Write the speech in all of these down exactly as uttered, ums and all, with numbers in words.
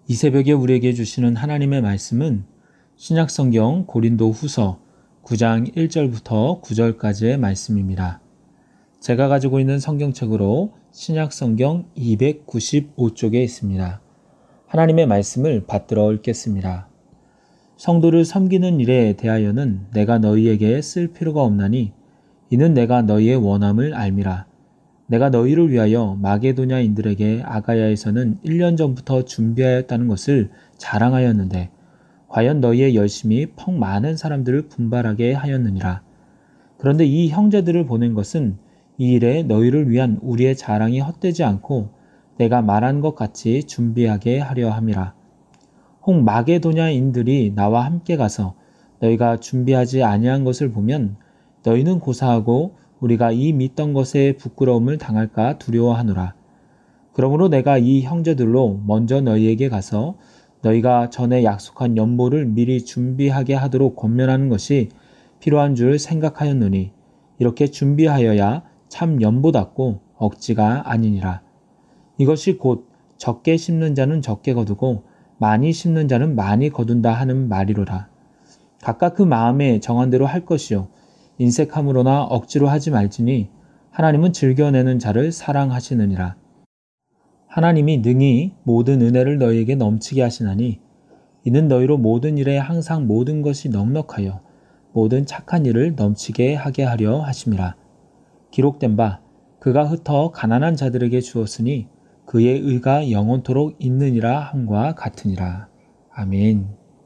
이 새벽에 우리에게 주시는 하나님의 말씀은 신약성경 고린도후서 구 장 일 절부터 구 절까지의 말씀입니다. 제가 가지고 있는 성경책으로 신약성경 이백구십오 쪽에 있습니다. 하나님의 말씀을 받들어 읽겠습니다. 성도를 섬기는 일에 대하여는 내가 너희에게 쓸 필요가 없나니 이는 내가 너희의 원함을 알미라. 내가 너희를 위하여 마게도냐인들에게 아가야에서는 일 년 전부터 준비하였다는 것을 자랑하였는데 과연 너희의 열심이 퍽 많은 사람들을 분발하게 하였느니라. 그런데 이 형제들을 보낸 것은 이 일에 너희를 위한 우리의 자랑이 헛되지 않고 내가 말한 것 같이 준비하게 하려 함이라. 혹 마게도냐인들이 나와 함께 가서 너희가 준비하지 아니한 것을 보면 너희는 고사하고 우리가 이 믿던 것에 부끄러움을 당할까 두려워하노라. 그러므로 내가 이 형제들로 먼저 너희에게 가서 너희가 전에 약속한 연보를 미리 준비하게 하도록 권면하는 것이 필요한 줄 생각하였노니 이렇게 준비하여야 참 연보답고 억지가 아니니라. 이것이 곧 적게 심는 자는 적게 거두고 많이 심는 자는 많이 거둔다 하는 말이로라. 각각 그 마음에 정한 대로 할 것이요 인색함으로나 억지로 하지 말지니 하나님은 즐겨내는 자를 사랑하시느니라. 하나님이 능히 모든 은혜를 너희에게 넘치게 하시나니 이는 너희로 모든 일에 항상 모든 것이 넉넉하여 모든 착한 일을 넘치게 하게 하려 하심이라. 기록된 바 그가 흩어 가난한 자들에게 주었으니 그의 의가 영원토록 있느니라 함과 같으니라. 아멘.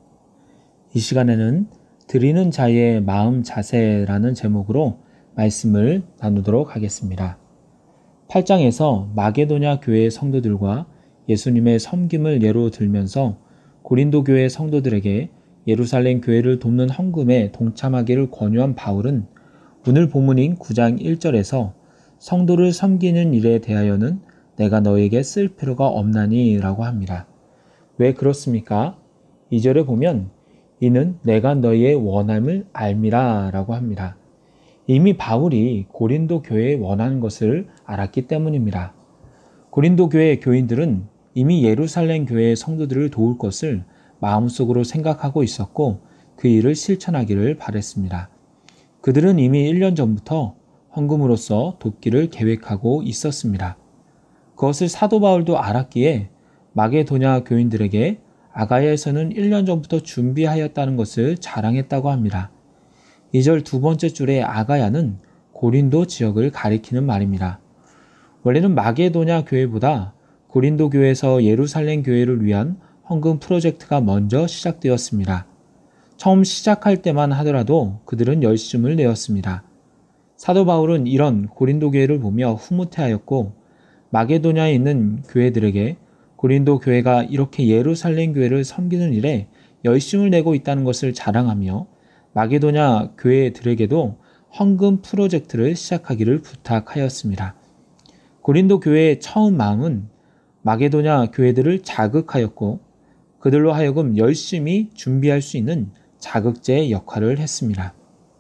이 시간에는 드리는 자의 마음 자세라는 제목으로 말씀을 나누도록 하겠습니다. 팔 장에서 마게도냐 교회의 성도들과 예수님의 섬김을 예로 들면서 고린도 교회 성도들에게 예루살렘 교회를 돕는 헌금에 동참하기를 권유한 바울은 오늘 본문인 구 장 일 절에서 성도를 섬기는 일에 대하여는 내가 너에게 쓸 필요가 없나니 라고 합니다. 왜 그렇습니까? 이 절에 보면 이는 내가 너희의 원함을 알미라 라고 합니다. 이미 바울이 고린도 교회에 원하는 것을 알았기 때문입니다. 고린도 교회 교인들은 이미 예루살렘 교회의 성도들을 도울 것을 마음속으로 생각하고 있었고 그 일을 실천하기를 바랬습니다. 그들은 이미 일 년 전부터 헌금으로써 돕기를 계획하고 있었습니다. 그것을 사도 바울도 알았기에 마게도냐 교인들에게 아가야에서는 일 년 전부터 준비하였다는 것을 자랑했다고 합니다. 이 절 두 번째 줄의 아가야는 고린도 지역을 가리키는 말입니다. 원래는 마게도냐 교회보다 고린도 교회에서 예루살렘 교회를 위한 헌금 프로젝트가 먼저 시작되었습니다. 처음 시작할 때만 하더라도 그들은 열심을 내었습니다. 사도 바울은 이런 고린도 교회를 보며 흐뭇해하였고 마게도냐에 있는 교회들에게 고린도 교회가 이렇게 예루살렘 교회를 섬기는 일에 열심을 내고 있다는 것을 자랑하며 마게도냐 교회들에게도 헌금 프로젝트를 시작하기를 부탁하였습니다. 고린도 교회의 처음 마음은 마게도냐 교회들을 자극하였고 그들로 하여금 열심히 준비할 수 있는 자극제의 역할을 했습니다.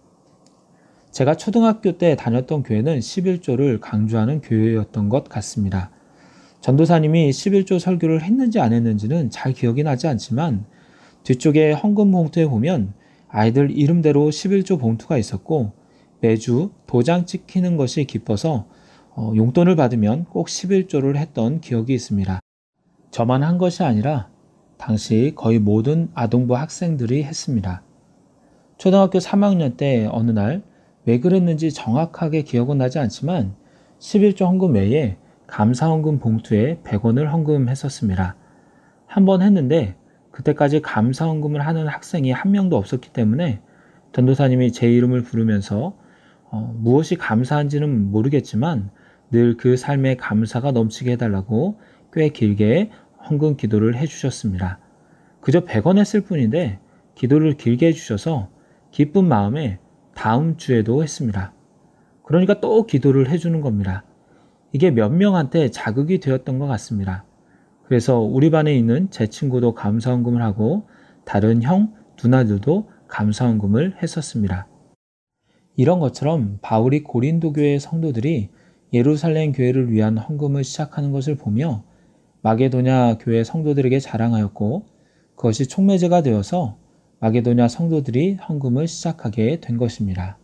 제가 초등학교 때 다녔던 교회는 십일조를 강조하는 교회였던 것 같습니다. 전도사님이 십일조 설교를 했는지 안 했는지는 잘 기억이 나지 않지만 뒤쪽에 헌금 봉투에 보면 아이들 이름대로 십일조 봉투가 있었고 매주 도장 찍히는 것이 기뻐서 어, 용돈을 받으면 꼭 십일조를 했던 기억이 있습니다. 저만 한 것이 아니라 당시 거의 모든 아동부 학생들이 했습니다. 초등학교 삼 학년 때 어느 날 왜 그랬는지 정확하게 기억은 나지 않지만 십일조 헌금 외에 감사헌금 봉투에 백 원을 헌금했었습니다. 한 번 했는데 그때까지 감사헌금을 하는 학생이 한 명도 없었기 때문에 전도사님이 제 이름을 부르면서 어, 무엇이 감사한지는 모르겠지만 늘 그 삶에 감사가 넘치게 해달라고 꽤 길게 헌금 기도를 해주셨습니다. 그저 백 원 했을 뿐인데 기도를 길게 해주셔서 기쁜 마음에 다음 주에도 했습니다. 그러니까 또 기도를 해주는 겁니다. 이게 몇 명한테 자극이 되었던 것 같습니다. 그래서 우리 반에 있는 제 친구도 감사헌금을 하고 다른 형, 누나들도 감사헌금을 했었습니다. 이런 것처럼 바울이 고린도 교회 성도들이 예루살렘 교회를 위한 헌금을 시작하는 것을 보며 마게도냐 교회 성도들에게 자랑하였고 그것이 촉매제가 되어서 마게도냐 성도들이 헌금을 시작하게 된 것입니다.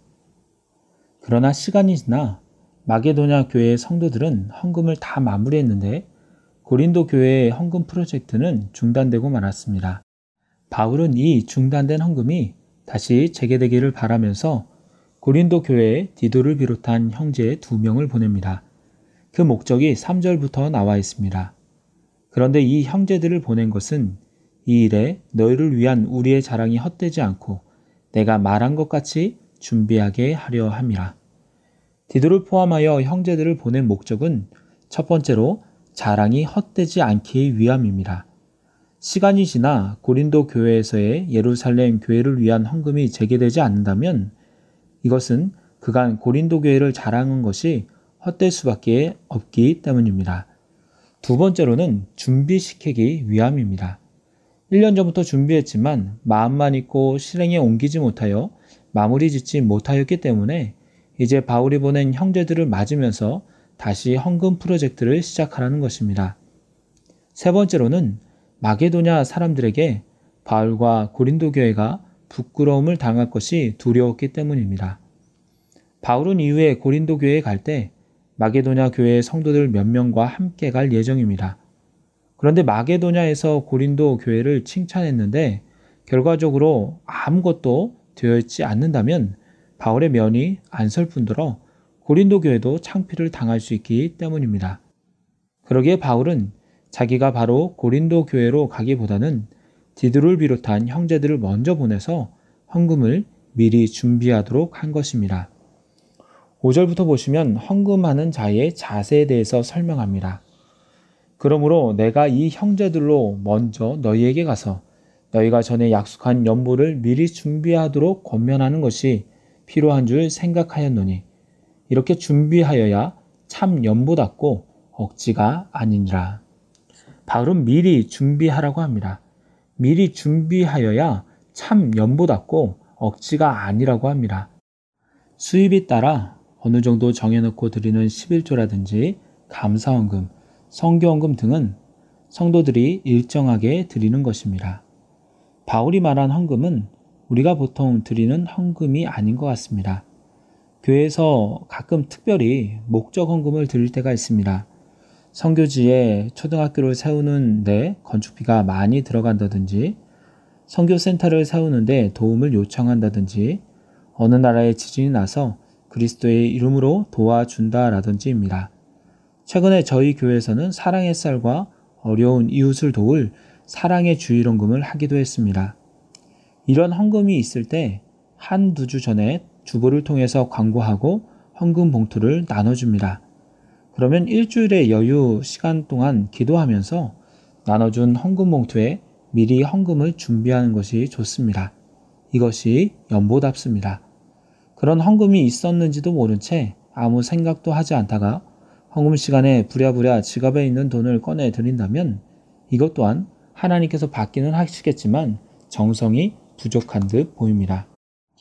그러나 시간이 지나 마게도냐 교회의 성도들은 헌금을 다 마무리했는데 고린도 교회의 헌금 프로젝트는 중단되고 말았습니다. 바울은 이 중단된 헌금이 다시 재개되기를 바라면서 고린도 교회에 디도를 비롯한 형제 두 명을 보냅니다. 그 목적이 삼 절부터 나와 있습니다. 그런데 이 형제들을 보낸 것은 이 일에 너희를 위한 우리의 자랑이 헛되지 않고 내가 말한 것 같이 준비하게 하려 함이라. 디도를 포함하여 형제들을 보낸 목적은 첫 번째로 자랑이 헛되지 않기 위함입니다. 시간이 지나 고린도 교회에서의 예루살렘 교회를 위한 헌금이 재개되지 않는다면 이것은 그간 고린도 교회를 자랑한 것이 헛될 수밖에 없기 때문입니다. 두 번째로는 준비시키기 위함입니다. 일 년 전부터 준비했지만 마음만 있고 실행에 옮기지 못하여 마무리 짓지 못하였기 때문에 이제 바울이 보낸 형제들을 맞으면서 다시 헌금 프로젝트를 시작하라는 것입니다. 세 번째로는 마게도냐 사람들에게 바울과 고린도 교회가 부끄러움을 당할 것이 두려웠기 때문입니다. 바울은 이후에 고린도 교회에 갈 때 마게도냐 교회의 성도들 몇 명과 함께 갈 예정입니다. 그런데 마게도냐에서 고린도 교회를 칭찬했는데 결과적으로 아무것도 되어 있지 않는다면 바울의 면이 안 설 뿐더러 고린도 교회도 창피를 당할 수 있기 때문입니다. 그러기에 바울은 자기가 바로 고린도 교회로 가기보다는 디도를 비롯한 형제들을 먼저 보내서 헌금을 미리 준비하도록 한 것입니다. 오 절부터 보시면 헌금하는 자의 자세에 대해서 설명합니다. 그러므로 내가 이 형제들로 먼저 너희에게 가서 너희가 전에 약속한 연보를 미리 준비하도록 권면하는 것이 필요한 줄 생각하였노니 이렇게 준비하여야 참 연보답고 억지가 아니니라. 바울은 미리 준비하라고 합니다. 미리 준비하여야 참 연보답고 억지가 아니라고 합니다. 수입에 따라 어느 정도 정해놓고 드리는 십일조라든지 감사헌금, 성교헌금 등은 성도들이 일정하게 드리는 것입니다. 바울이 말한 헌금은 우리가 보통 드리는 헌금이 아닌 것 같습니다. 교회에서 가끔 특별히 목적 헌금을 드릴 때가 있습니다. 선교지에 초등학교를 세우는데 건축비가 많이 들어간다든지 선교센터를 세우는데 도움을 요청한다든지 어느 나라에 지진이 나서 그리스도의 이름으로 도와준다라든지입니다. 최근에 저희 교회에서는 사랑의 쌀과 어려운 이웃을 도울 사랑의 주일헌금을 하기도 했습니다. 이런 헌금이 있을 때 한두 주 전에 주보를 통해서 광고하고 헌금 봉투를 나눠줍니다. 그러면 일주일의 여유 시간 동안 기도하면서 나눠준 헌금 봉투에 미리 헌금을 준비하는 것이 좋습니다. 이것이 연보답습니다. 그런 헌금이 있었는지도 모른 채 아무 생각도 하지 않다가 헌금 시간에 부랴부랴 지갑에 있는 돈을 꺼내 드린다면 이것 또한 하나님께서 받기는 하시겠지만 정성이 부족한 듯 보입니다.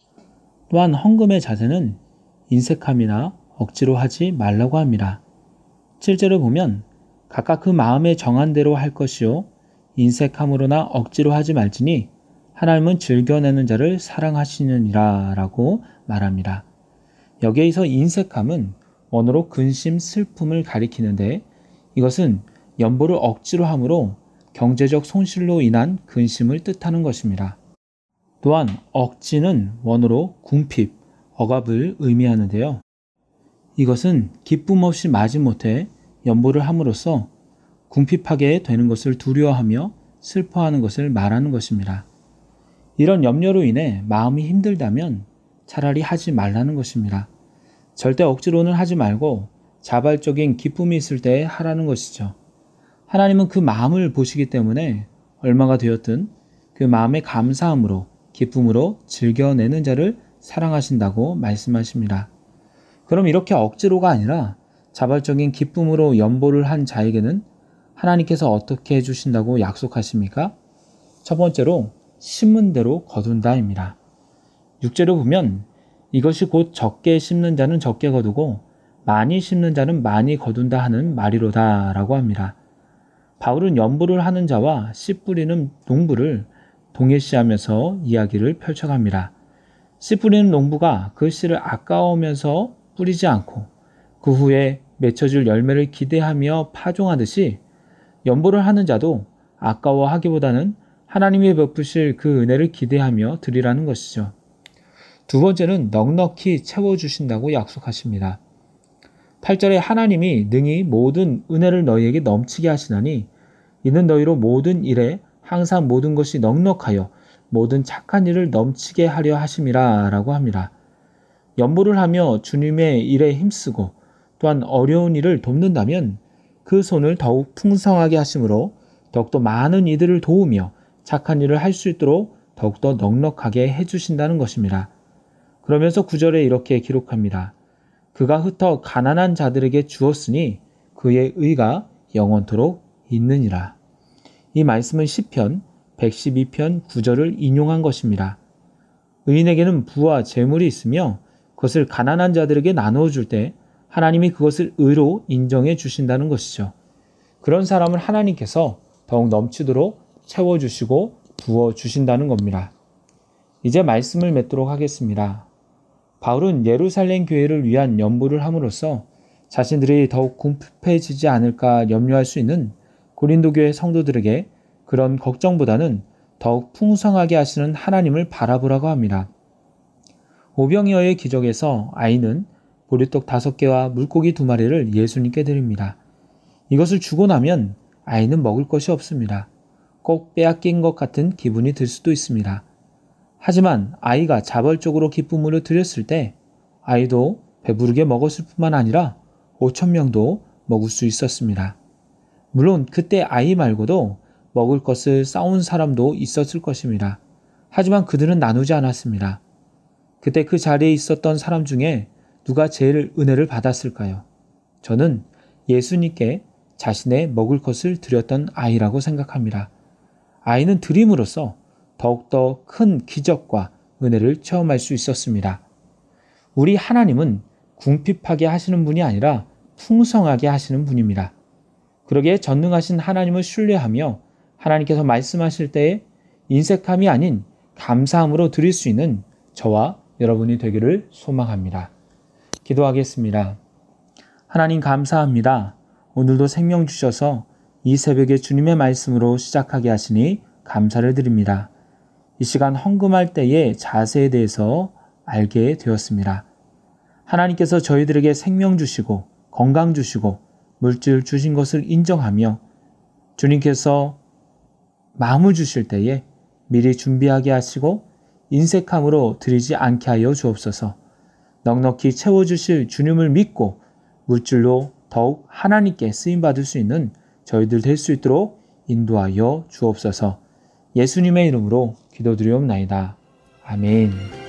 또한 헌금의 자세는 인색함이나 억지로 하지 말라고 합니다. 칠 절을 보면 각각 그 마음에 정한 대로 할 것이요 인색함으로나 억지로 하지 말지니 하나님은 즐겨내는 자를 사랑하시느니라 라고 말합니다. 여기에서 인색함은 원어로 근심, 슬픔을 가리키는데 이것은 연보를 억지로 함으로 경제적 손실로 인한 근심을 뜻하는 것입니다. 또한 억지는 원어로 궁핍, 억압을 의미하는데요. 이것은 기쁨 없이 마지못해 연보를 함으로써 궁핍하게 되는 것을 두려워하며 슬퍼하는 것을 말하는 것입니다. 이런 염려로 인해 마음이 힘들다면 차라리 하지 말라는 것입니다. 절대 억지로는 하지 말고 자발적인 기쁨이 있을 때 하라는 것이죠. 하나님은 그 마음을 보시기 때문에 얼마가 되었든 그 마음의 감사함으로 기쁨으로 즐겨내는 자를 사랑하신다고 말씀하십니다. 그럼 이렇게 억지로가 아니라 자발적인 기쁨으로 연보를 한 자에게는 하나님께서 어떻게 해주신다고 약속하십니까? 첫 번째로 심은 대로 거둔다입니다. 육 절을 보면 이것이 곧 적게 심는 자는 적게 거두고 많이 심는 자는 많이 거둔다 하는 말이로다 라고 합니다. 바울은 연보를 하는 자와 씨 뿌리는 농부를 동일시하면서 이야기를 펼쳐갑니다. 씨 뿌리는 농부가 그 씨를 아까워하면서 뿌리지 않고 그 후에 맺혀질 열매를 기대하며 파종하듯이 연보를 하는 자도 아까워하기보다는 하나님이 베푸실 그 은혜를 기대하며 드리라는 것이죠. 두 번째는 넉넉히 채워주신다고 약속하십니다. 팔 절에 하나님이 능히 모든 은혜를 너희에게 넘치게 하시나니 이는 너희로 모든 일에 항상 모든 것이 넉넉하여 모든 착한 일을 넘치게 하려 하심이라 라고 합니다. 연보를 하며 주님의 일에 힘쓰고 또한 어려운 일을 돕는다면 그 손을 더욱 풍성하게 하심으로 더욱더 많은 이들을 도우며 착한 일을 할 수 있도록 더욱더 넉넉하게 해주신다는 것입니다. 그러면서 구 절에 이렇게 기록합니다. 그가 흩어 가난한 자들에게 주었으니 그의 의가 영원토록 있느니라. 이 말씀은 시편 백십이 편 구 절을 인용한 것입니다. 의인에게는 부와 재물이 있으며 그것을 가난한 자들에게 나누어 줄 때 하나님이 그것을 의로 인정해 주신다는 것이죠. 그런 사람을 하나님께서 더욱 넘치도록 채워주시고 부어주신다는 겁니다. 이제 말씀을 맺도록 하겠습니다. 바울은 예루살렘 교회를 위한 연보를 함으로써 자신들이 더욱 궁핍해지지 않을까 염려할 수 있는 고린도 교회 성도들에게 그런 걱정보다는 더욱 풍성하게 하시는 하나님을 바라보라고 합니다. 오병이어의 기적에서 아이는 보리떡 다섯 개와 물고기 두 마리를 예수님께 드립니다. 이것을 주고 나면 아이는 먹을 것이 없습니다. 꼭 빼앗긴 것 같은 기분이 들 수도 있습니다. 하지만 아이가 자발적으로 기쁨으로 드렸을 때 아이도 배부르게 먹었을 뿐만 아니라 오천 명도 먹을 수 있었습니다. 물론 그때 아이 말고도 먹을 것을 싸온 사람도 있었을 것입니다. 하지만 그들은 나누지 않았습니다. 그때 그 자리에 있었던 사람 중에 누가 제일 은혜를 받았을까요? 저는 예수님께 자신의 먹을 것을 드렸던 아이라고 생각합니다. 아이는 드림으로써 더욱더 큰 기적과 은혜를 체험할 수 있었습니다. 우리 하나님은 궁핍하게 하시는 분이 아니라 풍성하게 하시는 분입니다. 그러기에 전능하신 하나님을 신뢰하며 하나님께서 말씀하실 때에 인색함이 아닌 감사함으로 드릴 수 있는 저와 여러분이 되기를 소망합니다. 기도하겠습니다. 하나님 감사합니다. 오늘도 생명 주셔서 이 새벽에 주님의 말씀으로 시작하게 하시니 감사를 드립니다. 이 시간 헌금할 때의 자세에 대해서 알게 되었습니다. 하나님께서 저희들에게 생명 주시고 건강 주시고 물질 주신 것을 인정하며 주님께서 마음을 주실 때에 미리 준비하게 하시고 인색함으로 드리지 않게 하여 주옵소서. 넉넉히 채워주실 주님을 믿고 물질로 더욱 하나님께 쓰임받을 수 있는 저희들 될 수 있도록 인도하여 주옵소서. 예수님의 이름으로 기도드리옵나이다. 아멘.